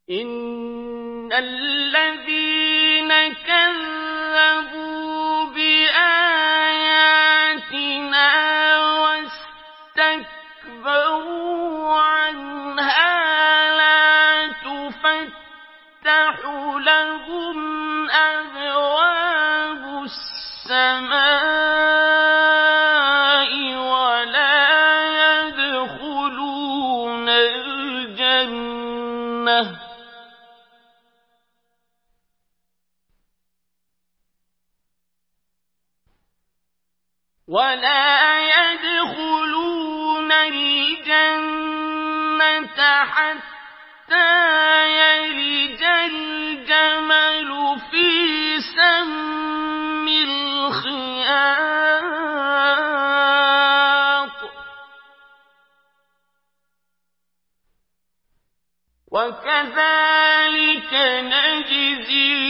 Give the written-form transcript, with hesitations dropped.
إِنَّ الَّذِينَ كَذَّبُوا بِآيَاتِنَا وَاسْتَكْبَرُوا عَنْهَا لَا تُفَتَّحُ لَهُمْ أَبْوَابُ السَّمَاءِ وَلَا يَدْخُلُونَ الْجَنَّةَ حَتَّىٰ يَلِجَ الْجَمَلُ فِي سَمِّ الْخِيَاطِ ۚ وَكَذَٰلِكَ نَجْزِي